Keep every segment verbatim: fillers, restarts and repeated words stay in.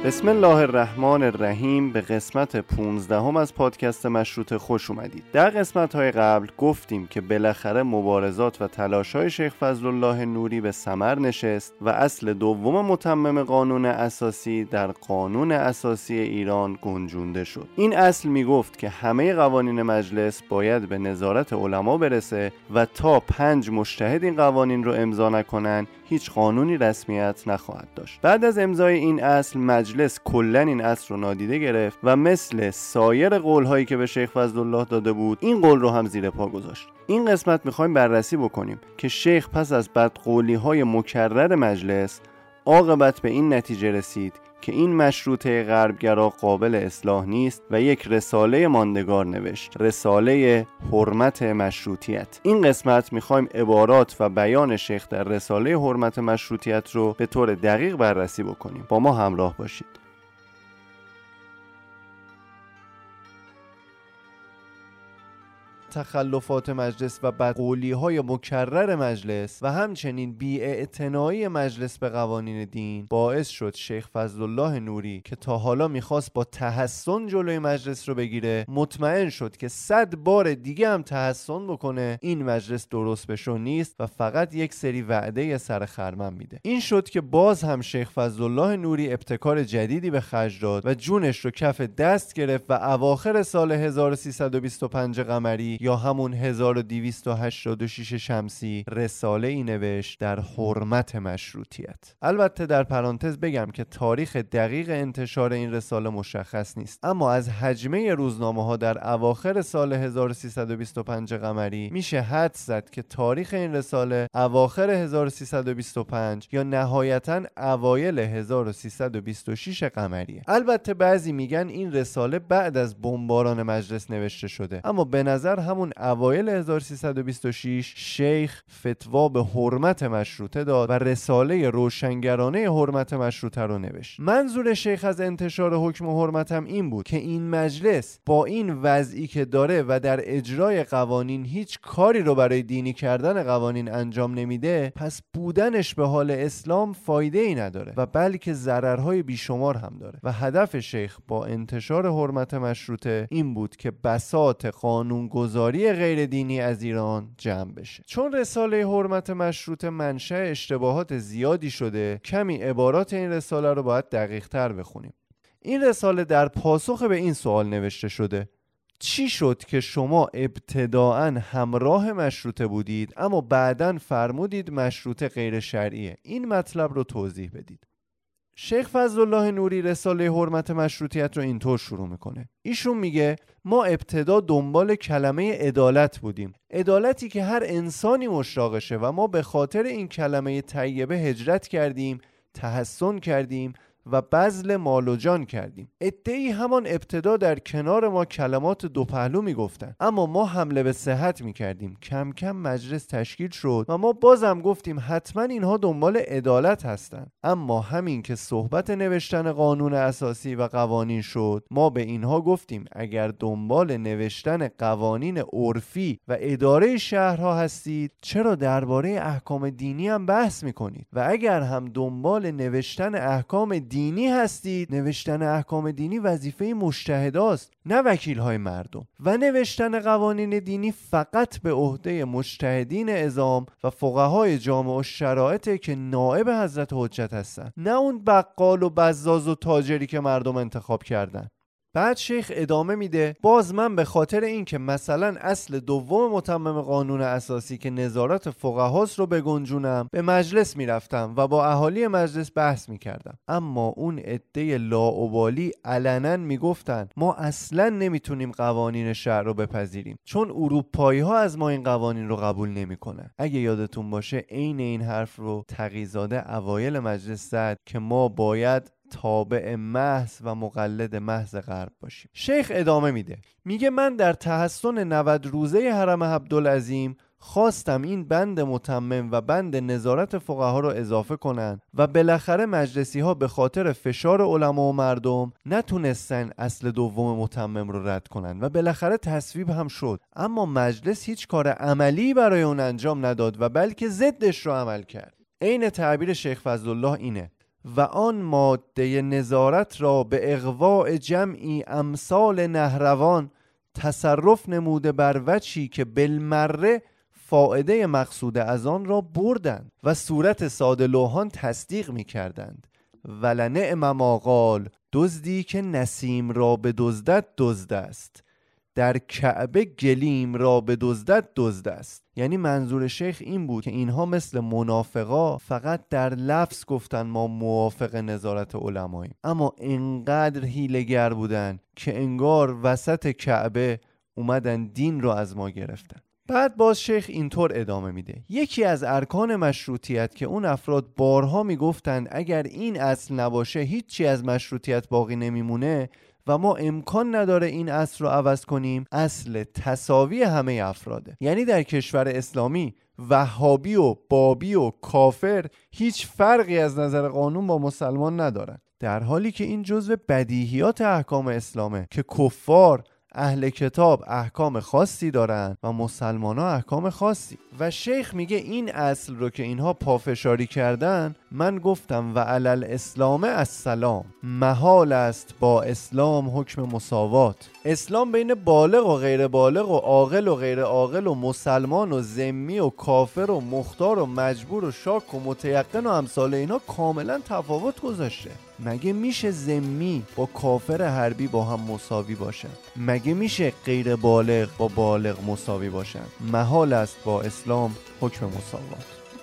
بسم الله الرحمن الرحیم. به قسمت پونزدهم از پادکست مشروطه خوش اومدید. در قسمت‌های قبل گفتیم که بالاخره مبارزات و تلاش‌های شیخ فضلالله نوری به ثمر نشست و اصل دوم متمم قانون اساسی در قانون اساسی ایران گنجونده شد. این اصل میگفت که همه قوانین مجلس باید به نظارت علما برسه و تا پنج مجتهد این قوانین رو امضا نکنن هیچ قانونی رسمیت نخواهد داشت. بعد از امضای این اصل مجلس کلاً این اصل رو نادیده گرفت و مثل سایر قول‌هایی که به شیخ فضلالله داده بود این قول رو هم زیر پا گذاشت. این قسمت می‌خوایم بررسی بکنیم که شیخ پس از بدقولی‌های مکرر مجلس عاقبت به این نتیجه رسید که این مشروطه غربگرا قابل اصلاح نیست و یک رساله ماندگار نوشت، رساله حرمت مشروطیت. این قسمت میخوایم عبارات و بیان شیخ در رساله حرمت مشروطیت رو به طور دقیق بررسی بکنیم. با ما همراه باشید. تخلفات مجلس و بدقولی‌های مکرر مجلس و همچنین بی‌اعتنایی مجلس به قوانین دین باعث شد شیخ فضلالله نوری که تا حالا میخواست با تحسن جلوی مجلس رو بگیره مطمئن شد که صد بار دیگه هم تحسن بکنه این مجلس درست بشو نیست و فقط یک سری وعده سر خرمن میده. این شد که باز هم شیخ فضلالله نوری ابتکار جدیدی به خرج داد و جونش رو کف دست گرفت و اواخر سال هزار و سیصد و بیست و پنج قمری یا همون هزار و دویست و هشتاد و شش شمسی رساله ای نوشت در حرمت مشروطیت. البته در پرانتز بگم که تاریخ دقیق انتشار این رساله مشخص نیست، اما از حجمه روزنامه ها در اواخر سال هزار و سیصد و بیست و پنج قمری میشه حدس زد که تاریخ این رساله اواخر هزار و سیصد و بیست و پنج یا نهایتاً اوایل هزار و سیصد و بیست و شش قمریه. البته بعضی میگن این رساله بعد از بمباران مجلس نوشته شده، اما به نظر همون اوایل هزار و سیصد و بیست و شش شیخ فتوا به حرمت مشروطه داد و رساله روشنگرانه حرمت مشروطه رو نوشت. منظور شیخ از انتشار حکم حرمت هم این بود که این مجلس با این وضعی که داره و در اجرای قوانین هیچ کاری رو برای دینی کردن قوانین انجام نمیده، پس بودنش به حال اسلام فایده ای نداره و بلکه ضررهای بیشمار هم داره و هدف شیخ با انتشار حرمت مشروطه این بود که بساط قانون گذاری غیر دینی از ایران جمع بشه. چون رساله حرمت مشروطه منشأ اشتباهات زیادی شده، کمی عبارات این رساله رو باید دقیق تر بخونیم. این رساله در پاسخ به این سوال نوشته شده: چی شد که شما ابتداعاً همراه مشروطه بودید اما بعداً فرمودید مشروطه غیر شرعیه؟ این مطلب رو توضیح بدید. شیخ فضلالله نوری رساله حرمت مشروطیت رو اینطور شروع میکنه. ایشون میگه ما ابتدا دنبال کلمه عدالت بودیم، عدالتی که هر انسانی مشتاقشه و ما به خاطر این کلمه طیبه هجرت کردیم، تحسن کردیم و بذل مال و جان کردیم. عده‌ای همان ابتدا در کنار ما کلمات دو پهلو میگفتن، اما ما حمله به صحت میکردیم. کم کم مجلس تشکیل شد و ما بازم گفتیم حتما اینها دنبال عدالت هستن. اما همین که صحبت نوشتن قانون اساسی و قوانین شد، ما به اینها گفتیم اگر دنبال نوشتن قوانین عرفی و اداره شهرها هستید، چرا درباره احکام دینی هم بحث میکنید؟ و اگر هم دنبال نوشتن احکام دینی دینی هستید، نوشتن احکام دینی وظیفه مجتهداست نه وکیل‌های مردم، و نوشتن قوانین دینی فقط به عهده مجتهدین عظام و فقهای جامع الشرائع که نائب حضرت حجت هستن، نه اون بقال و بزاز و تاجری که مردم انتخاب کردن. بعد شیخ ادامه میده: باز من به خاطر این که مثلا اصل دوم متمم قانون اساسی که نظارت فقهاست رو بگنجونم به مجلس میرفتم و با اهالی مجلس بحث میکردم، اما اون عده لاابالی علنا میگفتن ما اصلا نمیتونیم قوانین شرع رو بپذیریم چون اروپایی ها از ما این قوانین رو قبول نمیکنن. اگه یادتون باشه عین این حرف رو تقی‌زاده اوایل مجلس زد که ما باید تابع محض و مقلد محض غرب باشیم. شیخ ادامه میده، میگه من در تحسن نود روزه حرم عبدالعظیم خواستم این بند متمم و بند نظارت فقها رو اضافه کنن و بالاخره مجلسی ها به خاطر فشار علما و مردم نتونستن اصل دوم متمم رو رد کنن و بالاخره تصویب هم شد، اما مجلس هیچ کار عملی برای اون انجام نداد و بلکه ضدش رو عمل کرد. عین تعبیر شیخ فضلالله اینه: و آن ماده نظارت را به اغواء جمعی امثال نهروان تصرف نموده بر وجهی که بالمره فائده مقصود از آن را بردند و صورت ساده لوحان تصدیق می کردند. ولنعم ما قال، دزدی که نسیم را به دزدت دزد است، در کعبه گلیم را به دزدت دزد است. یعنی منظور شیخ این بود که اینها مثل منافقا فقط در لفظ گفتن ما موافق نظارت علماییم، اما انقدر حیله‌گر بودن که انگار وسط کعبه اومدن دین رو از ما گرفتن. بعد باز شیخ اینطور ادامه میده: یکی از ارکان مشروطیت که اون افراد بارها میگفتند اگر این اصل نباشه هیچی از مشروطیت باقی نمیمونه و ما امکان نداره این اصل رو عوض کنیم، اصل تساوی همه افراده. یعنی در کشور اسلامی وهابی و بابی و کافر هیچ فرقی از نظر قانون با مسلمان ندارن، در حالی که این جزو بدیهیات احکام اسلامه که کفار اهل کتاب احکام خاصی دارن و مسلمان ها احکام خاصی. و شیخ میگه این اصل رو که اینها پافشاری کردن، من گفتم و علل اسلام السلام، محال است با اسلام حکم مساوات. اسلام بین بالغ و غیر بالغ و عاقل و غیر عاقل و مسلمان و ذمی و کافر و مختار و مجبور و شاک و متیقن و امثال اینا کاملا تفاوت گذاشته. مگه میشه ذمی با کافر حربی با هم مساوی باشن؟ مگه میشه غیر بالغ با بالغ مساوی باشن؟ محال است با اسلام حکم مساوات.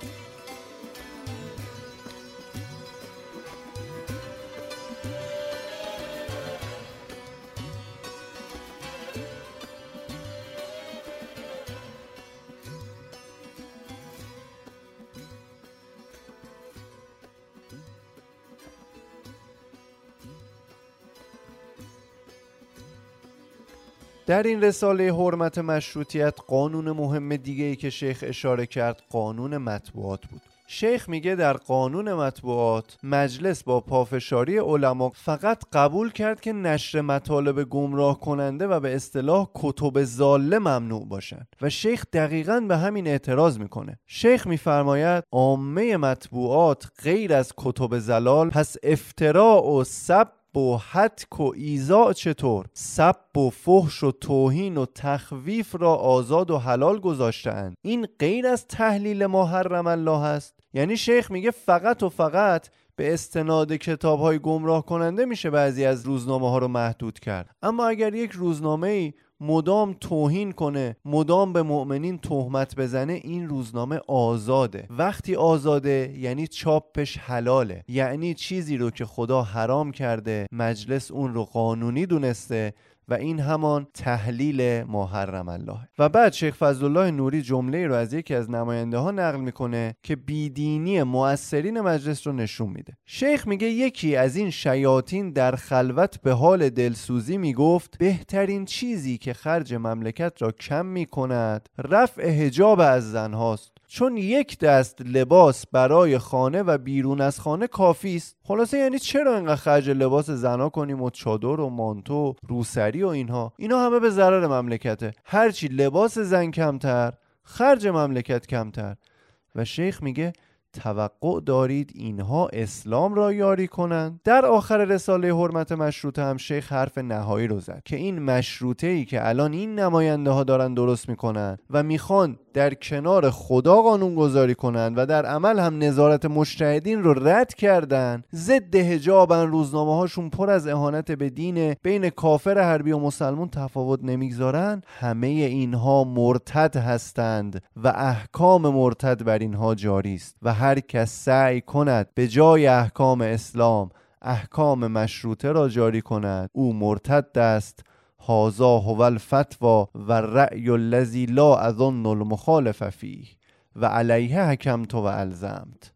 در این رساله حرمت مشروطیت قانون مهم دیگه‌ای که شیخ اشاره کرد قانون مطبوعات بود. شیخ میگه در قانون مطبوعات مجلس با پافشاری علما فقط قبول کرد که نشر مطالب گمراه کننده و به اصطلاح کتب ضاله ممنوع باشند و شیخ دقیقاً به همین اعتراض میکنه. شیخ میفرماید عامه مطبوعات غیر از کتب ضلال، پس افتراء و سب و حتک و ایذاء چطور؟ سب و فحش و توهین و تخویف را آزاد و حلال گذاشتند. این غیر از تحلیل ما حرم الله است. یعنی شیخ میگه فقط و فقط به استناد کتاب‌های گمراه کننده میشه بعضی از روزنامه ها رو محدود کرد، اما اگر یک روزنامه‌ای مدام توهین کنه، مدام به مؤمنین تهمت بزنه، این روزنامه آزاده. وقتی آزاده یعنی چاپش حلاله، یعنی چیزی رو که خدا حرام کرده مجلس اون رو قانونی دونسته و این همان تحلیل ما حرم الله. و بعد شیخ فضلالله نوری جمله رو از یکی از نماینده ها نقل میکنه که بیدینی مؤثرین مجلس رو نشون میده. شیخ میگه یکی از این شیاطین در خلوت به حال دلسوزی میگفت بهترین چیزی که خرج مملکت را کم میکند رفع حجاب از زن هاست، چون یک دست لباس برای خانه و بیرون از خانه کافی است. خلاصه یعنی چرا اینقدر خرج لباس زنا کنیم و چادر و مانتو روسری و اینها اینا همه به ضرر مملکته. هرچی لباس زن کمتر خرج مملکت کمتر. و شیخ میگه توقع دارید اینها اسلام را یاری کنند؟ در آخر رساله حرمت مشروطه هم شیخ حرف نهایی رو زد که این مشروطه‌ای که الان این نماینده ها دارن درست میکنن و میخوان در کنار خدا قانون گذاری کنن و در عمل هم نظارت مجتهدین رو رد کردن، ضد حجابن، روزنامه هاشون پر از اهانت به دین، بین کافر حربی و مسلمان تفاوت نمیگذارن، همه اینها مرتد هستند و احکام مرتد بر اینها جاری است و هر کس سعی کند به جای احکام اسلام احکام مشروطه را جاری کند او مرتد است. هذا هو الفتوى و الرأی الذی لا اظن المخالف فیه و علیه حکمت و الزمت.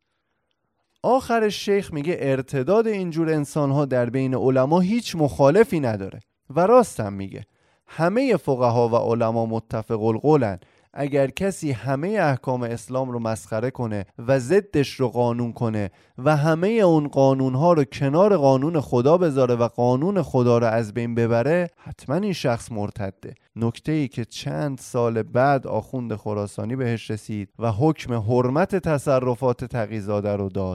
آخر شیخ میگه ارتداد اینجور انسانها در بین علما هیچ مخالفی نداره و راستم میگه. همه فقها و علما متفق القولن اگر کسی همه احکام اسلام رو مسخره کنه و ضدش رو قانون کنه و همه اون قانونها رو کنار قانون خدا بذاره و قانون خدا رو از بین ببره، حتما این شخص مرتده. نکته‌ای که چند سال بعد آخوند خراسانی بهش رسید و حکم حرمت تصرفات تقی‌زاده رو داد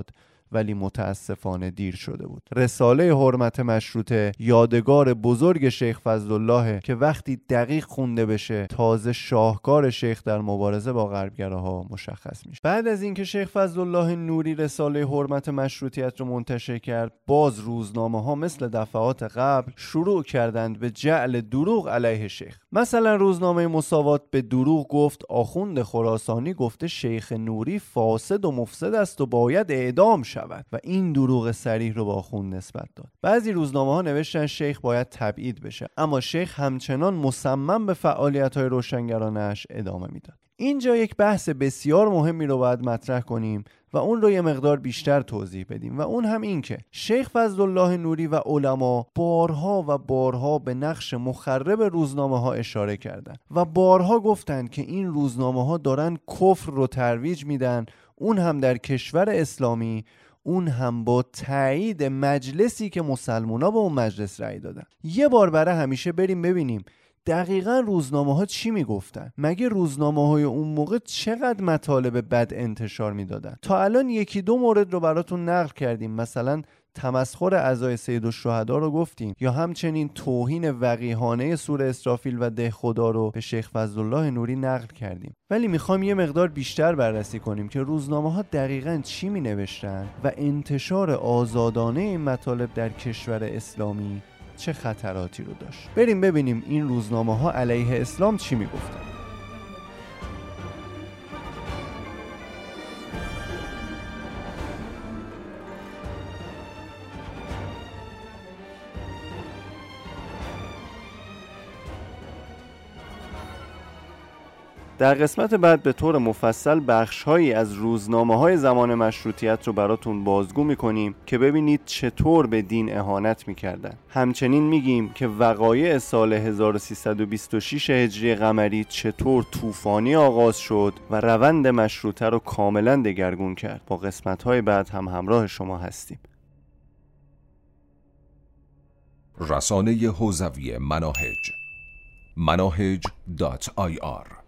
ولی متاسفانه دیر شده بود. رساله حرمت مشروطه یادگار بزرگ شیخ فضلالله که وقتی دقیق خونده بشه تازه شاهکار شیخ در مبارزه با غربگراها مشخص میشه. بعد از اینکه شیخ فضلالله نوری رساله حرمت مشروطیت رو منتشر کرد، باز روزنامه ها مثل دفعات قبل شروع کردند به جعل دروغ علیه شیخ. مثلا روزنامه مساوات به دروغ گفت آخوند خراسانی گفته شیخ نوری فاسد و مفسد است و باید اعدام شود و این دروغ صریح رو با آخوند نسبت داد. بعضی روزنامه ها نوشتن شیخ باید تبعید بشه، اما شیخ همچنان مصمم به فعالیت‌های روشنگرانش ادامه میداد. اینجا یک بحث بسیار مهمی رو باید مطرح کنیم و اون رو یه مقدار بیشتر توضیح بدیم و اون هم این که شیخ فضلالله نوری و علما بارها و بارها به نقش مخرب روزنامه ها اشاره کردن و بارها گفتن که این روزنامه ها دارن کفر رو ترویج میدن، اون هم در کشور اسلامی، اون هم با تایید مجلسی که مسلمونا به اون مجلس رأی دادن. یه بار برای همیشه بریم ببینیم دقیقاً روزنامه ها چی میگفتن. مگه روزنامه های اون موقع چقدر مطالب بد انتشار میدادن؟ تا الان یکی دو مورد رو براتون نقل کردیم، مثلا تمسخر اعضای سید الشهدا رو گفتیم یا همچنین توهین وقیحانه سوره اسرافیل و ده خدا رو به شیخ فضلالله نوری نقل کردیم. ولی میخوام یه مقدار بیشتر بررسی کنیم که روزنامه ها دقیقاً چی می نوشتن و انتشار آزادانه این مطالب در کشور اسلامی چه خطراتی رو داشت. بریم ببینیم این روزنامه ها علیه اسلام چی می گفتن. در قسمت بعد به طور مفصل بخش‌هایی از روزنامه‌های زمان مشروطیت رو براتون بازگو می‌کنیم که ببینید چطور به دین اهانت می‌کردن. همچنین میگیم که وقایع سال هزار و سیصد و بیست و شش هجری قمری چطور طوفانی آغاز شد و روند مشروطه رو کاملاً دگرگون کرد. با قسمت‌های بعد هم همراه شما هستیم. رسانه حوزوی مناهج مناهج دات آی آر